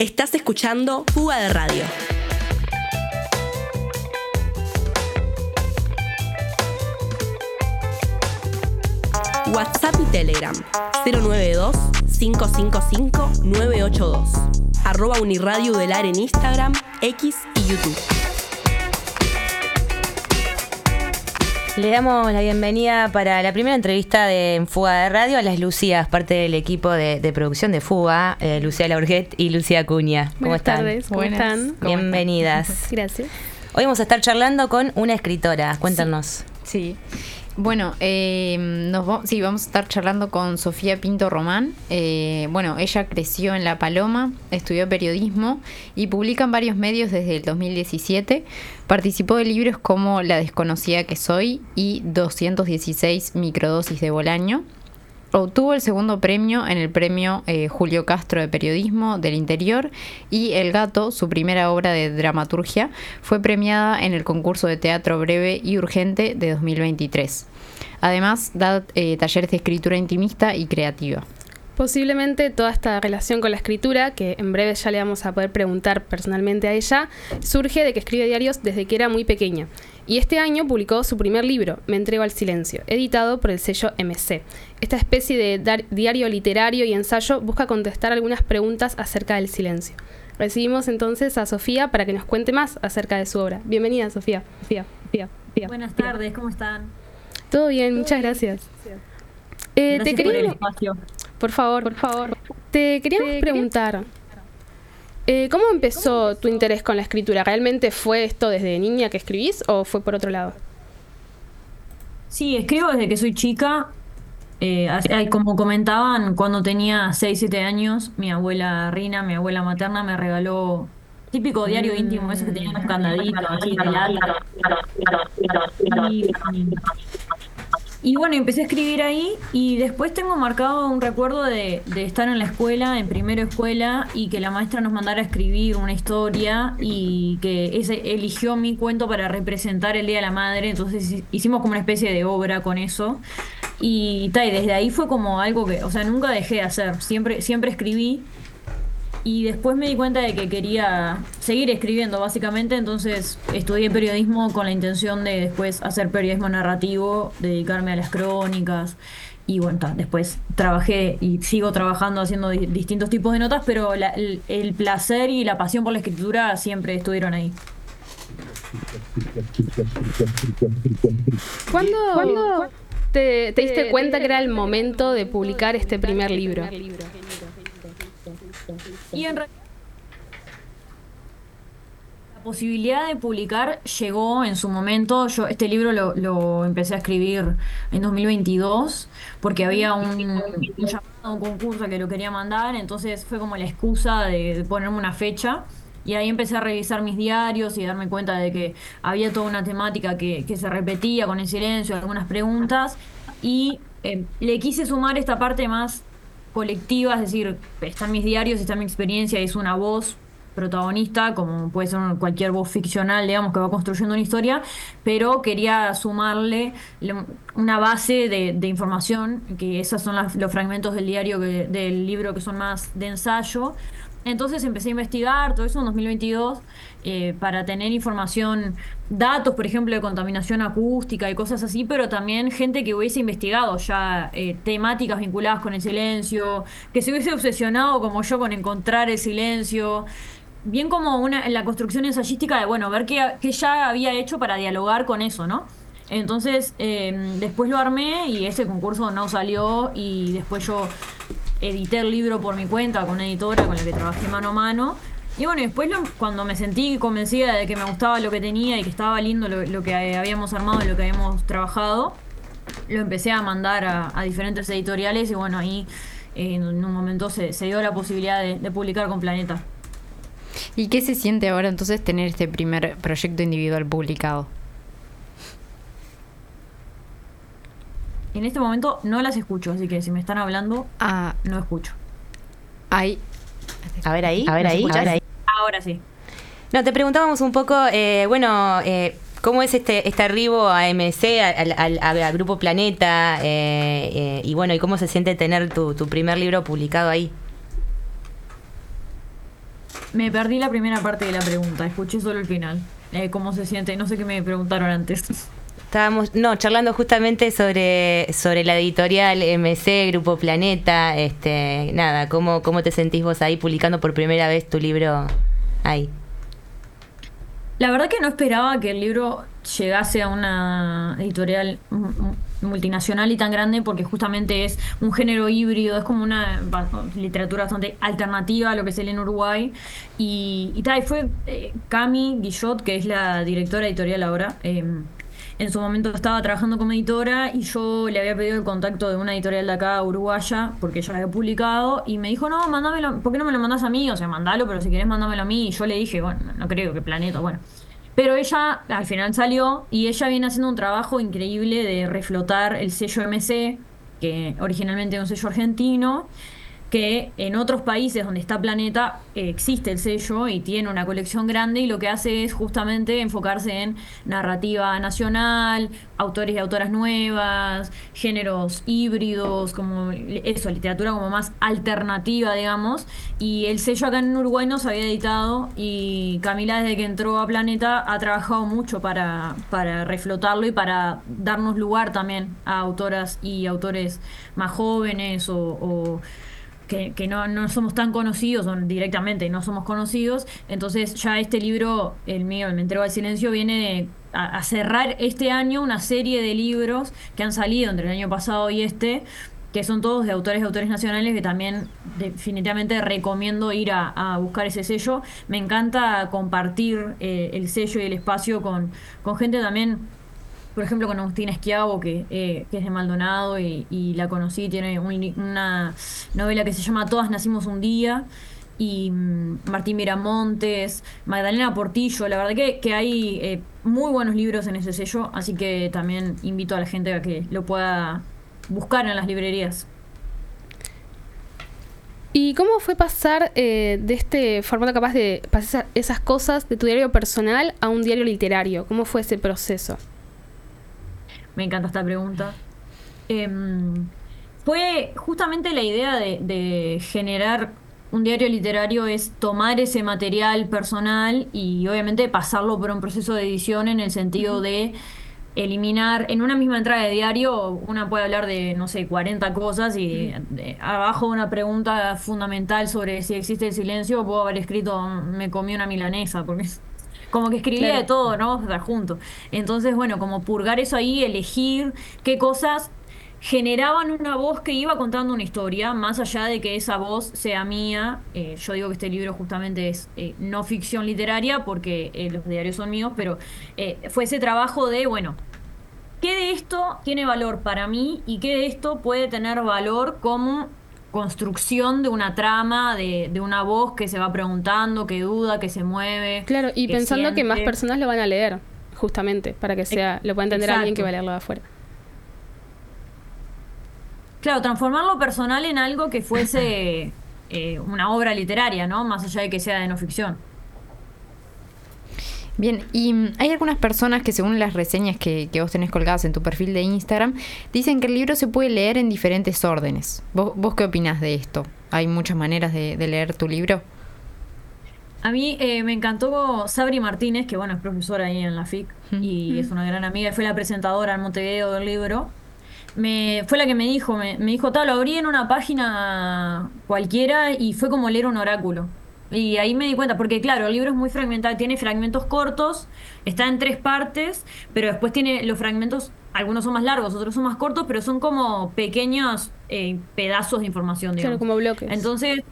Estás escuchando Fuga de Radio. WhatsApp y Telegram 092-555-982. @Uniradio Udelar en Instagram, X y YouTube. Le damos la bienvenida para la primera entrevista de Fuga de Radio a las Lucías, parte del equipo de producción de Fuga, Lucía Laurget y Lucía Acuña. ¿Cómo están? Buenas tardes, ¿cómo están? Bienvenidas. Gracias. Hoy vamos a estar charlando con una escritora. Cuéntanos. Sí. Bueno, vamos a estar charlando con Sofía Pinto Román. Ella creció en La Paloma, estudió periodismo y publica en varios medios desde el 2017. Participó de libros como La desconocida que soy y 216 microdosis de Bolaño. Obtuvo el segundo premio en el premio Julio Castro de Periodismo del Interior y El Gato, su primera obra de dramaturgia, fue premiada en el concurso de teatro breve y urgente de 2023. Además, da talleres de escritura intimista y creativa. Posiblemente toda esta relación con la escritura, que en breve ya le vamos a poder preguntar personalmente a ella, surge de que escribe diarios desde que era muy pequeña. Y este año publicó su primer libro, Me entrego al silencio, editado por el sello MC. Esta especie de diario literario y ensayo busca contestar algunas preguntas acerca del silencio. Recibimos entonces a Sofía para que nos cuente más acerca de su obra. Bienvenida, Sofía. Buenas tardes, ¿cómo están? Todo bien, muchas gracias. Gracias por el espacio. Por favor. Te queríamos preguntar, ¿cómo empezó tu interés con la escritura? ¿Realmente fue esto desde niña que escribís o fue por otro lado? Sí, escribo desde que soy chica. Como comentaban, cuando tenía 6, 7 años, mi abuela Rina, mi abuela materna, me regaló típico diario íntimo, ese que tenía unos candaditos así de lata. Y bueno, empecé a escribir ahí y después tengo marcado un recuerdo de estar en la escuela, en primero escuela, y que la maestra nos mandara a escribir una historia y que eligió mi cuento para representar el Día de la Madre. Entonces hicimos como una especie de obra con eso. Y desde ahí fue como algo que, nunca dejé de hacer, siempre escribí. Y después me di cuenta de que quería seguir escribiendo, básicamente. Entonces estudié periodismo con la intención de después hacer periodismo narrativo, dedicarme a las crónicas. Y bueno, después trabajé y sigo trabajando haciendo distintos tipos de notas, pero el placer y la pasión por la escritura siempre estuvieron ahí. ¿Cuándo te diste cuenta que era el momento de publicar este primer libro? Y en realidad la posibilidad de publicar llegó en su momento. Yo este libro lo empecé a escribir en 2022 porque había un llamado, un concurso que lo quería mandar, entonces fue como la excusa de ponerme una fecha. Y ahí empecé a revisar mis diarios y darme cuenta de que había toda una temática que se repetía con el silencio, algunas preguntas, y le quise sumar esta parte más colectiva, es decir, están mis diarios, está mi experiencia, es una voz protagonista, como puede ser cualquier voz ficcional, digamos, que va construyendo una historia, pero quería sumarle una base de información, que esos son los fragmentos del diario, del libro, que son más de ensayo. Entonces empecé a investigar todo eso en 2022 para tener información, datos, por ejemplo, de contaminación acústica y cosas así, pero también gente que hubiese investigado ya temáticas vinculadas con el silencio, que se hubiese obsesionado como yo con encontrar el silencio, bien como la construcción ensayística de, ver qué ya había hecho para dialogar con eso, ¿no? Entonces, después lo armé y ese concurso no salió y después yo edité el libro por mi cuenta con una editora con la que trabajé mano a mano. Y bueno, después cuando me sentí convencida de que me gustaba lo que tenía y que estaba lindo lo que habíamos armado y lo que habíamos trabajado, lo empecé a mandar a diferentes editoriales y bueno, ahí en un momento se dio la posibilidad de publicar con Planeta. ¿Y qué se siente ahora entonces tener este primer proyecto individual publicado? En este momento no las escucho, así que si me están hablando, no escucho. Ahí. A ver ahí. Ahora sí. No, te preguntábamos un poco, ¿cómo es este arribo a MC, al Grupo Planeta? Y cómo se siente tener tu primer libro publicado ahí. Me perdí la primera parte de la pregunta, escuché solo el final. ¿Cómo se siente? No sé qué me preguntaron antes. Estábamos, charlando justamente sobre la editorial MC, Grupo Planeta, nada, ¿cómo te sentís vos ahí publicando por primera vez tu libro ahí? La verdad que no esperaba que el libro llegase a una editorial multinacional y tan grande, porque justamente es un género híbrido, es como una literatura bastante alternativa a lo que se lee en Uruguay. Y fue Cami Guillot, que es la directora editorial ahora. En su momento estaba trabajando como editora y yo le había pedido el contacto de una editorial de acá, uruguaya, porque ella había publicado, y me dijo, no, mándamelo, ¿por qué no me lo mandás a mí? O sea, mandalo, pero si querés mándamelo a mí. Y yo le dije, bueno, no creo que Planeta, bueno. Pero ella al final salió y ella viene haciendo un trabajo increíble de reflotar el sello MC, que originalmente es un sello argentino, que en otros países donde está Planeta existe el sello y tiene una colección grande, y lo que hace es justamente enfocarse en narrativa nacional, autores y autoras nuevas, géneros híbridos, como eso, literatura como más alternativa, digamos. Y el sello acá en Uruguay no se había editado, y Camila, desde que entró a Planeta, ha trabajado mucho para reflotarlo y para darnos lugar también a autoras y autores más jóvenes o que no somos tan conocidos, o directamente no somos conocidos. Entonces ya este libro, el mío, el Me entrego al silencio, viene a cerrar este año una serie de libros que han salido entre el año pasado y que son todos de autores y autores nacionales, que también definitivamente recomiendo ir a buscar ese sello. Me encanta compartir el sello y el espacio con gente también. Por ejemplo, con Agustina Schiavo, que es de Maldonado, y la conocí, tiene una novela que se llama Todas nacimos un día, y Martín Miramontes, Magdalena Portillo. La verdad que hay muy buenos libros en ese sello, así que también invito a la gente a que lo pueda buscar en las librerías. ¿Y cómo fue pasar de este formato capaz de pasar esas cosas de tu diario personal a un diario literario? ¿Cómo fue ese proceso? Me encanta esta pregunta. Fue justamente la idea de generar un diario literario, es tomar ese material personal y obviamente pasarlo por un proceso de edición, en el sentido de eliminar en una misma entrada de diario. Una puede hablar de, no sé, 40 cosas, y abajo una pregunta fundamental sobre si existe el silencio, puedo haber escrito me comí una milanesa, porque como que escribía Claro. de todo, ¿no? O sea, junto. Entonces, bueno, como purgar eso ahí, elegir qué cosas generaban una voz que iba contando una historia, más allá de que esa voz sea mía. Yo digo que este libro justamente es no ficción literaria, porque los diarios son míos, pero fue ese trabajo de, bueno, ¿qué de esto tiene valor para mí y qué de esto puede tener valor como construcción de una trama, de una voz que se va preguntando, que duda, que se mueve? Claro, y que pensando que más siente. personas lo van a leer, justamente, para que lo pueda entender alguien que va a leerlo de afuera. Claro, transformar lo personal en algo que fuese una obra literaria, ¿no? Más allá de que sea de no ficción. Bien, y hay algunas personas que, según las reseñas que vos tenés colgadas en tu perfil de Instagram, dicen que el libro se puede leer en diferentes órdenes. ¿Vos qué opinás de esto? ¿Hay muchas maneras de leer tu libro? A mí me encantó Sabri Martínez, que bueno, es profesora ahí en la FIC y es una gran amiga, y fue la presentadora en Montevideo del libro. Fue la que me dijo, lo abrí en una página cualquiera y fue como leer un oráculo. Y ahí me di cuenta, porque claro, el libro es muy fragmentado, tiene fragmentos cortos, está en 3 partes, pero después tiene los fragmentos, algunos son más largos, otros son más cortos, pero son como pequeños pedazos de información, digamos. Claro, como bloques. Entonces,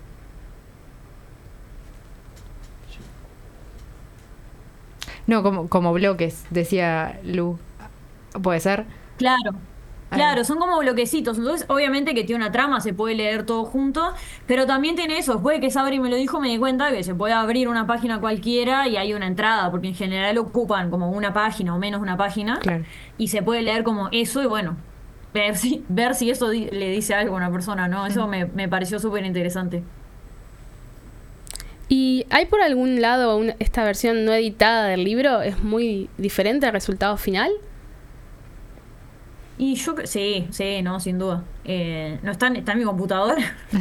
No, como bloques, decía Lu. ¿Puede ser? Claro, son como bloquecitos. Entonces, obviamente que tiene una trama, se puede leer todo junto, pero también tiene eso. Después de que Sabri me lo dijo, me di cuenta que se puede abrir una página cualquiera y hay una entrada, porque en general ocupan como una página o menos una página. Claro. Y se puede leer como eso, y bueno, ver si eso le dice algo a una persona, ¿no? Eso me pareció súper interesante. ¿Y hay por algún lado esta versión no editada del libro? ¿Es muy diferente al resultado final? Y sí, no, sin duda. No está en mi computadora.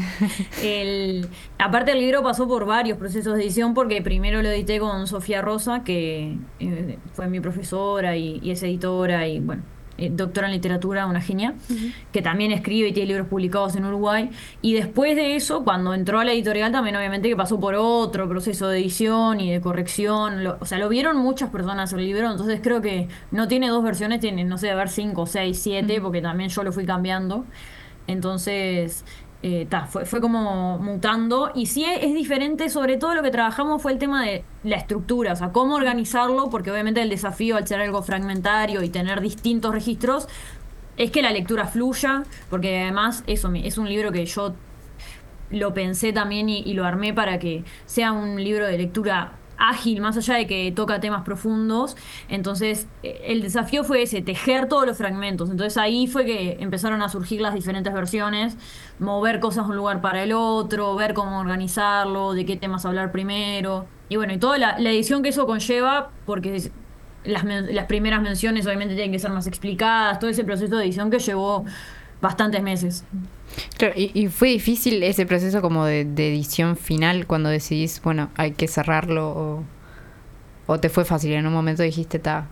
Aparte el libro pasó por varios procesos de edición porque primero lo edité con Sofía Rosa, que fue mi profesora y es editora y bueno, doctora en literatura, una genia, que también escribe y tiene libros publicados en Uruguay. Y después de eso, cuando entró a la editorial, también obviamente que pasó por otro proceso de edición y de corrección. O sea, lo vieron muchas personas el libro, entonces creo que no tiene dos versiones, tiene, no sé, a ver, 5, 6, 7, porque también yo lo fui cambiando. Entonces, fue como mutando. Y sí es diferente, sobre todo lo que trabajamos fue el tema de la estructura, o sea, cómo organizarlo, porque obviamente el desafío al ser algo fragmentario y tener distintos registros es que la lectura fluya, porque además eso es un libro que yo lo pensé también y lo armé para que sea un libro de lectura ágil, más allá de que toca temas profundos. Entonces el desafío fue ese, tejer todos los fragmentos. Entonces ahí fue que empezaron a surgir las diferentes versiones, mover cosas de un lugar para el otro, ver cómo organizarlo, de qué temas hablar primero, y bueno, y toda la edición que eso conlleva, porque las primeras menciones obviamente tienen que ser más explicadas, todo ese proceso de edición que llevó bastantes meses. Claro, y fue difícil ese proceso como de edición final cuando decidís, bueno, hay que cerrarlo, o te fue fácil, en un momento dijiste, ta.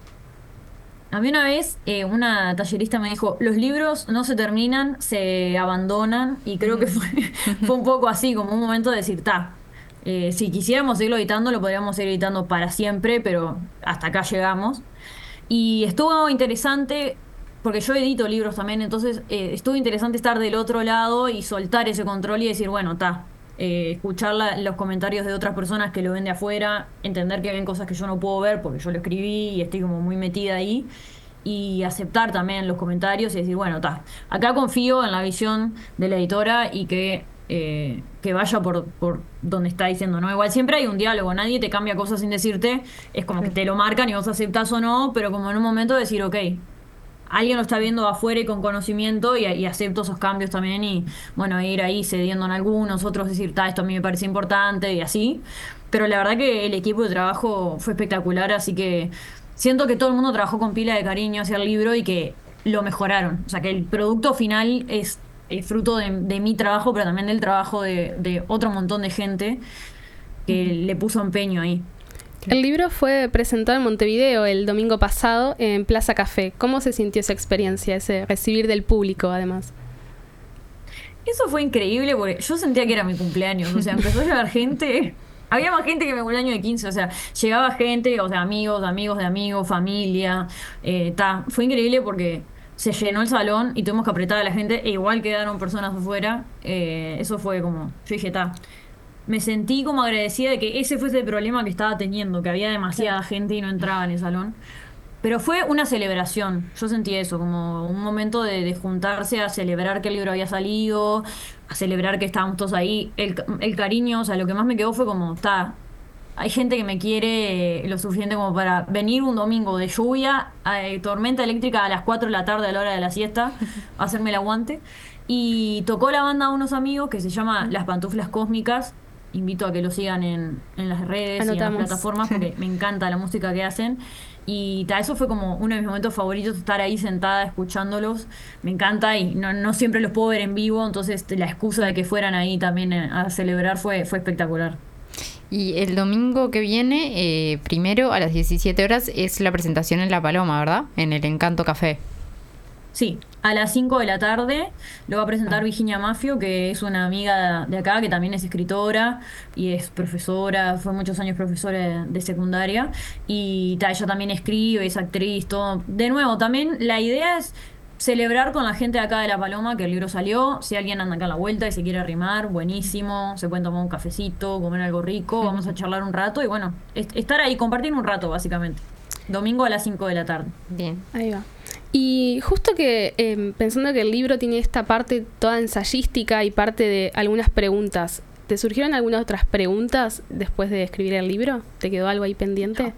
A mí una vez una tallerista me dijo, los libros no se terminan, se abandonan, y creo que fue un poco así, como un momento de decir, si quisiéramos seguirlo editando, lo podríamos seguir editando para siempre, pero hasta acá llegamos. Y estuvo interesante, porque yo edito libros también, entonces estuvo interesante estar del otro lado y soltar ese control y decir, bueno, escuchar los comentarios de otras personas que lo ven de afuera, entender que ven cosas que yo no puedo ver porque yo lo escribí y estoy como muy metida ahí, y aceptar también los comentarios y decir, bueno, acá confío en la visión de la editora y que vaya por donde está diciendo, ¿no? Igual siempre hay un diálogo, nadie te cambia cosas sin decirte, es como que te lo marcan y vos aceptás o no, pero como en un momento decir, ok, alguien lo está viendo afuera y con conocimiento, y acepto esos cambios también, y bueno, ir ahí cediendo en algunos, otros decir, esto a mí me parece importante y así. Pero la verdad que el equipo de trabajo fue espectacular, así que siento que todo el mundo trabajó con pila de cariño hacia el libro y que lo mejoraron. O sea, que el producto final es fruto de mi trabajo, pero también del trabajo de otro montón de gente que le puso empeño ahí. El libro fue presentado en Montevideo el domingo pasado en Plaza Café. ¿Cómo se sintió esa experiencia, ese recibir del público además? Eso fue increíble porque yo sentía que era mi cumpleaños, o sea, empezó a llegar gente, había más gente que mi cumpleaños de 15, o sea, llegaba gente, o sea, amigos de amigos, familia, fue increíble porque se llenó el salón y tuvimos que apretar a la gente, e igual quedaron personas afuera. Eso fue como, yo dije, me sentí como agradecida de que ese fuese el problema que estaba teniendo, que había demasiada gente y no entraba en el salón. Pero fue una celebración, yo sentí eso, como un momento de juntarse a celebrar que el libro había salido, a celebrar que estábamos todos ahí, el cariño, o sea, lo que más me quedó fue como, hay gente que me quiere lo suficiente como para venir un domingo de lluvia, tormenta eléctrica a las 4 de la tarde a la hora de la siesta, a hacerme el aguante. Y tocó la banda a unos amigos que se llama Las Pantuflas Cósmicas. Invito a que lo sigan en las redes y en las plataformas porque me encanta la música que hacen. Y eso fue como uno de mis momentos favoritos, estar ahí sentada escuchándolos. Me encanta y no siempre los puedo ver en vivo, entonces la excusa de que fueran ahí también a celebrar fue espectacular. Y el domingo que viene, primero a las 17 horas, es la presentación en La Paloma, ¿verdad? En el Encanto Café. Sí, a las 5 de la tarde lo va a presentar Virginia Mafio, que es una amiga de acá, que también es escritora y es profesora, fue muchos años profesora de secundaria, y ella también escribe, es actriz, todo. De nuevo, también la idea es celebrar con la gente de acá de La Paloma que el libro salió. Si alguien anda acá a la vuelta y se quiere arrimar, buenísimo, se pueden tomar un cafecito, comer algo rico, vamos a charlar un rato y bueno, estar ahí, compartir un rato básicamente. Domingo a las 5 de la tarde. Bien. Ahí va. Y justo que pensando que el libro tiene esta parte toda ensayística y parte de algunas preguntas, ¿te surgieron algunas otras preguntas después de escribir el libro? ¿Te quedó algo ahí pendiente?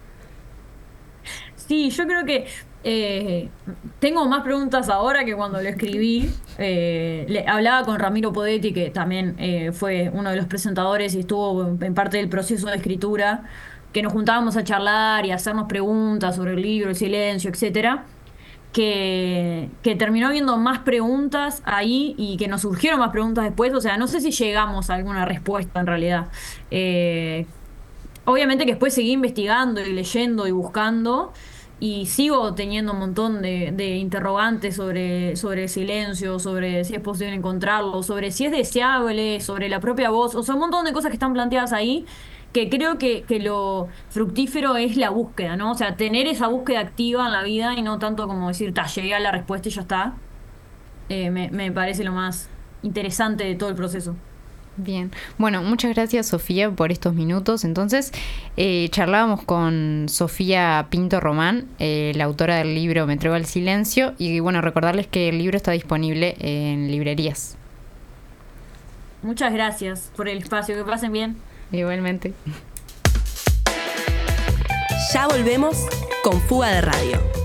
Sí, yo creo que tengo más preguntas ahora que cuando lo escribí. Hablaba con Ramiro Podetti, que también fue uno de los presentadores y estuvo en parte del proceso de escritura, que nos juntábamos a charlar y a hacernos preguntas sobre el libro, el silencio, etcétera. que terminó habiendo más preguntas ahí y que nos surgieron más preguntas después. O sea, no sé si llegamos a alguna respuesta en realidad. Obviamente que después seguí investigando y leyendo y buscando y sigo teniendo un montón de interrogantes sobre el silencio, sobre si es posible encontrarlo, sobre si es deseable, sobre la propia voz. O sea, un montón de cosas que están planteadas ahí que creo que lo fructífero es la búsqueda, ¿no? O sea, tener esa búsqueda activa en la vida y no tanto como decir, llegué a la respuesta y ya está. Me parece lo más interesante de todo el proceso. Bien, bueno, muchas gracias Sofía por estos minutos. Entonces, charlábamos con Sofía Pinto Román, la autora del libro Me entrego al silencio, y bueno, recordarles que el libro está disponible en librerías. Muchas gracias por el espacio, que pasen bien. Igualmente. Ya volvemos con Fuga de Radio.